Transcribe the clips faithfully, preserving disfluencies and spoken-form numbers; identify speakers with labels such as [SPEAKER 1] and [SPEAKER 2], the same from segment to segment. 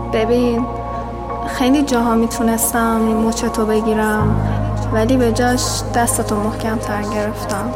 [SPEAKER 1] ببین خیلی جاها میتونستم این مچتو بگیرم، ولی به جاش دستتو محکم تر گرفتم.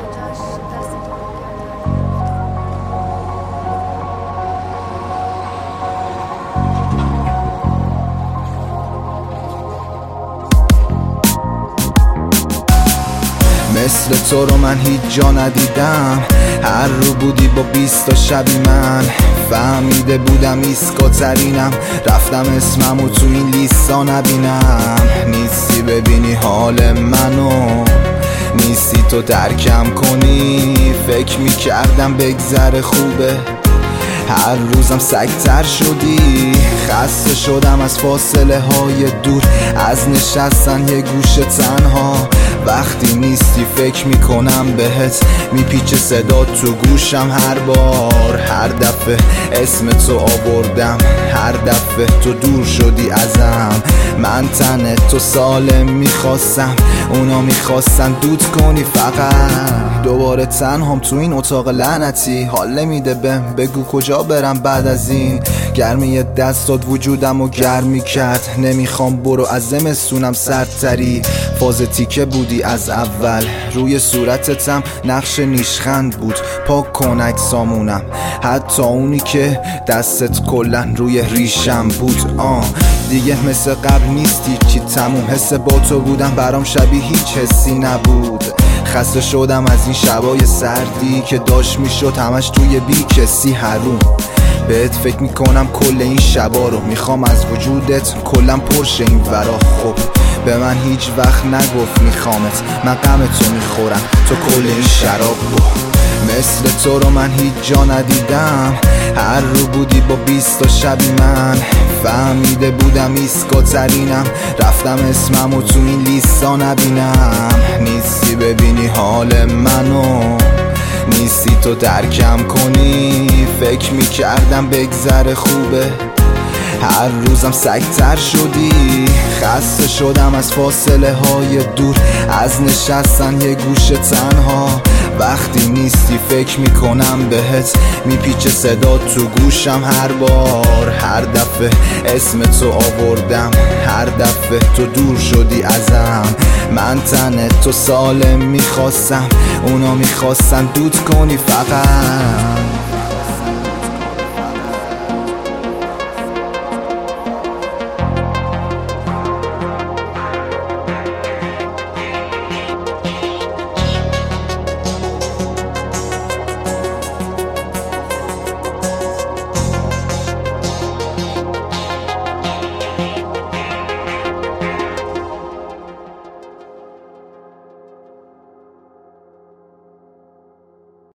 [SPEAKER 2] مثل تو رو من هیچ جا ندیدم، هر رو بودی با بیست تا شبی من فهمیده بودم ایسکا ترینم، رفتم اسممو تو این لیستا نبینم. نیستی ببینی حال منو، نیستی تو درکم کنی، فکر میکردم بگذره خوبه، هر روزم سگتر شدی. خسته شدم از فاصله های دور، از نشستن یه گوشه تنها. وقتی نیستی فکر میکنم بهت، میپیچه صدا تو گوشم هر بار. هر دفعه اسم تو آوردم، هر دفعه تو دور شدی ازم. من تن تو سالم میخواستم، اونا میخواستن دود کنی فقط. دوباره تنهام تو این اتاق لعنتی، حال نمیده بهم، بگو کجا برم بعد از این. گرمی دستات وجودم و گرمی کرد، نمیخوام برو از زمستونم سردتری. فاز تیکه بودی از اول، روی صورتتم نقش نیشخند بود. پاک کن عکسامونم، حتی اونی که دستت کلن روی ریشم بود. آه دیگه مثل قبل نیستی، چی تموم حس با تو بودم برام شبیه هیچ حسی نبود. خسته شدم از این شبای سردی که داشت میشد همش توی بی کسی حروم. بهت فکر میکنم کل این شبا رو، میخوام از وجودت کلم پرشه این ورا. خب به من هیچ وقت نگفت میخوامت، من غم تو میخورم تو کل این شراب رو. مثل تو رو من هیچ جا ندیدم، هر رو بودی با بیست تا شبی من فهمیده بودم ایسکا ترینم، رفتم اسممو تو این لیستا نبینم. نیستی ببینی حال منو، نیستی تو درکم کنی، فکر میکردم بگذره خوبه، هر روزم سگتر شدی. خسته شدم از فاصله های دور، از نشستن یه گوشه تنها. وقتی نیستی فکر میکنم بهت، میپیچه صدا تو گوشم هر بار. هر دفعه اسم تو آوردم، هر دفعه تو دور شدی ازم. من تن تو سالم میخواستم، اونا میخواستن دود کنی فقط.